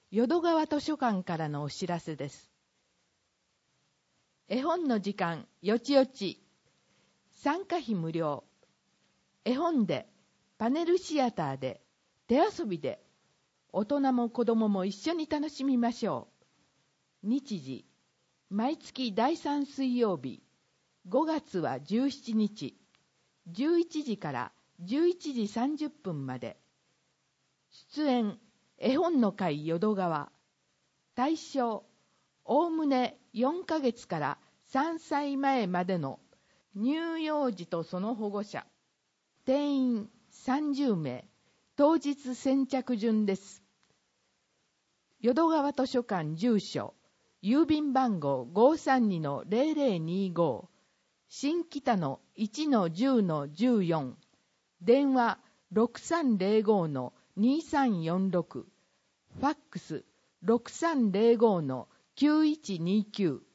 淀川図書館からのお知らせです。絵本の時間、よちよち。参加費無料。絵本で、パネルシアターで、手遊びで、大人も子供も一緒に楽しみましょう。日時、毎月第3水曜日、5月は17日、11時から11時30分まで。出演、絵本の会淀川。対象、おおむね4ヶ月から3歳前までの乳幼児とその保護者。定員30名。当日先着順です。淀川図書館住所、郵便番号 532-0025、新北の 1-10-14、電話 6305-2346、ファックス 6305-9129